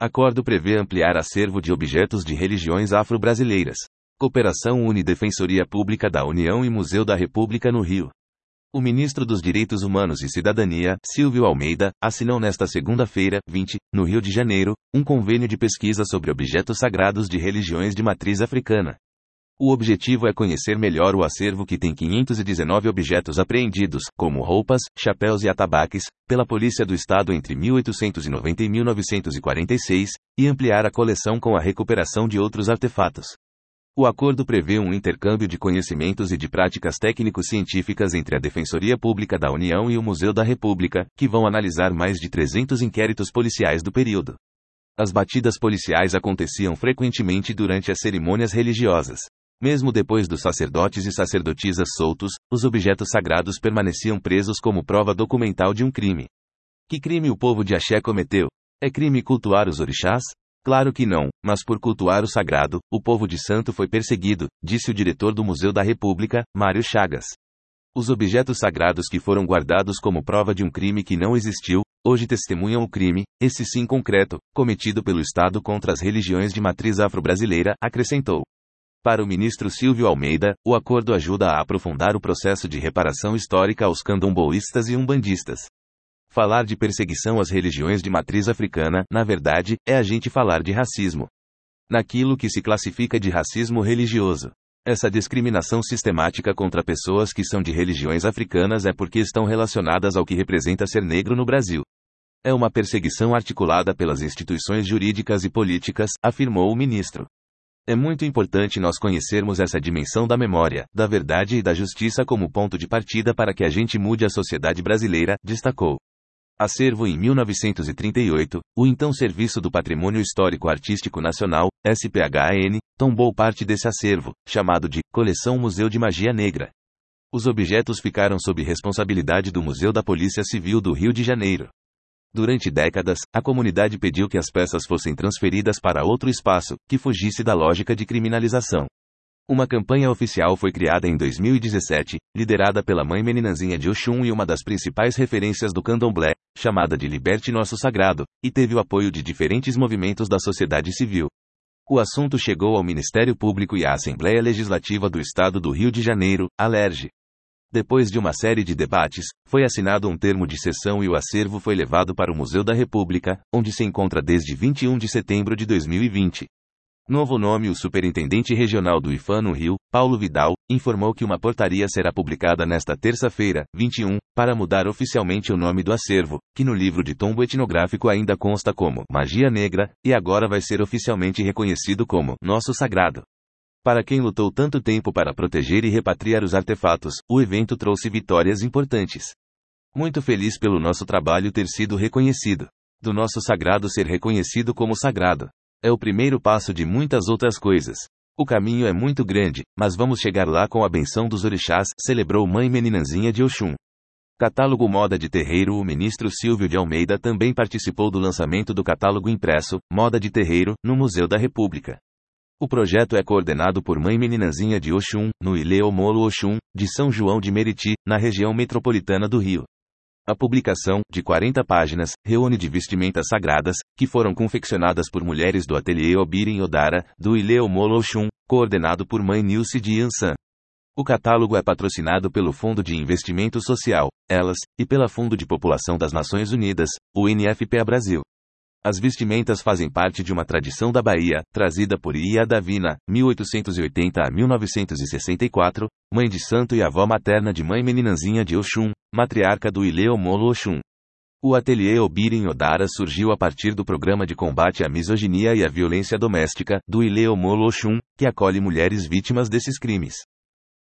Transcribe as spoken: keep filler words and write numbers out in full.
Acordo prevê ampliar acervo de objetos de religiões afro-brasileiras. Cooperação une Defensoria Pública da União e Museu da República no Rio. O ministro dos Direitos Humanos e Cidadania, Silvio Almeida, assinou nesta segunda-feira, vinte, no Rio de Janeiro, um convênio de pesquisa sobre objetos sagrados de religiões de matriz africana. O objetivo é conhecer melhor o acervo que tem quinhentos e dezenove objetos apreendidos, como roupas, chapéus e atabaques, pela Polícia do Estado entre mil oitocentos e noventa e mil novecentos e quarenta e seis, e ampliar a coleção com a recuperação de outros artefatos. O acordo prevê um intercâmbio de conhecimentos e de práticas técnico-científicas entre a Defensoria Pública da União e o Museu da República, que vão analisar mais de trezentos inquéritos policiais do período. As batidas policiais aconteciam frequentemente durante as cerimônias religiosas. Mesmo depois dos sacerdotes e sacerdotisas soltos, os objetos sagrados permaneciam presos como prova documental de um crime. Que crime o povo de Axé cometeu? É crime cultuar os orixás? Claro que não, mas por cultuar o sagrado, o povo de santo foi perseguido, disse o diretor do Museu da República, Mário Chagas. Os objetos sagrados que foram guardados como prova de um crime que não existiu, hoje testemunham o crime, esse sim concreto, cometido pelo Estado contra as religiões de matriz afro-brasileira, acrescentou. Para o ministro Silvio Almeida, o acordo ajuda a aprofundar o processo de reparação histórica aos candomboístas e umbandistas. Falar de perseguição às religiões de matriz africana, na verdade, é a gente falar de racismo. Naquilo que se classifica de racismo religioso. Essa discriminação sistemática contra pessoas que são de religiões africanas é porque estão relacionadas ao que representa ser negro no Brasil. É uma perseguição articulada pelas instituições jurídicas e políticas, afirmou o ministro. É muito importante nós conhecermos essa dimensão da memória, da verdade e da justiça como ponto de partida para que a gente mude a sociedade brasileira, destacou. Acervo em mil novecentos e trinta e oito, o então Serviço do Patrimônio Histórico Artístico Nacional, S P H A N, tombou parte desse acervo, chamado de Coleção Museu de Magia Negra. Os objetos ficaram sob responsabilidade do Museu da Polícia Civil do Rio de Janeiro. Durante décadas, a comunidade pediu que as peças fossem transferidas para outro espaço, que fugisse da lógica de criminalização. Uma campanha oficial foi criada em dois mil e dezessete, liderada pela mãe Meninãzinha de Oxum e uma das principais referências do candomblé, chamada de Liberte Nosso Sagrado, e teve o apoio de diferentes movimentos da sociedade civil. O assunto chegou ao Ministério Público e à Assembleia Legislativa do Estado do Rio de Janeiro, ALERJ. Depois de uma série de debates, foi assinado um termo de cessão e o acervo foi levado para o Museu da República, onde se encontra desde vinte e um de setembro de dois mil e vinte. Novo nome: o superintendente regional do I F A no Rio, Paulo Vidal, informou que uma portaria será publicada nesta terça-feira, vinte e um, para mudar oficialmente o nome do acervo, que no livro de tombo etnográfico ainda consta como Magia Negra, e agora vai ser oficialmente reconhecido como Nosso Sagrado. Para quem lutou tanto tempo para proteger e repatriar os artefatos, o evento trouxe vitórias importantes. Muito feliz pelo nosso trabalho ter sido reconhecido. Do nosso sagrado ser reconhecido como sagrado. É o primeiro passo de muitas outras coisas. O caminho é muito grande, mas vamos chegar lá com a benção dos orixás, celebrou mãe Meninãzinha de Oxum. Catálogo Moda de Terreiro. O ministro Silvio de Almeida também participou do lançamento do catálogo impresso, Moda de Terreiro, no Museu da República. O projeto é coordenado por mãe Meninãzinha de Oxum, no Ilê Omolo Oxum, de São João de Meriti, na região metropolitana do Rio. A publicação, de quarenta páginas, reúne de vestimentas sagradas, que foram confeccionadas por mulheres do ateliê Obirin Odara, do Ilê Omolo Oxum, coordenado por mãe Nilce de Yansan. O catálogo é patrocinado pelo Fundo de Investimento Social, Elas, e pela Fundo de População das Nações Unidas, o N F P A Brasil. As vestimentas fazem parte de uma tradição da Bahia, trazida por Ia Davina, mil oitocentos e oitenta a mil novecentos e sessenta e quatro, mãe de santo e avó materna de mãe Meninãzinha de Oxum, matriarca do Ilê Omolo Oxum. O ateliê Obirin Odara surgiu a partir do programa de combate à misoginia e à violência doméstica, do Ilê Omolo Oxum, que acolhe mulheres vítimas desses crimes.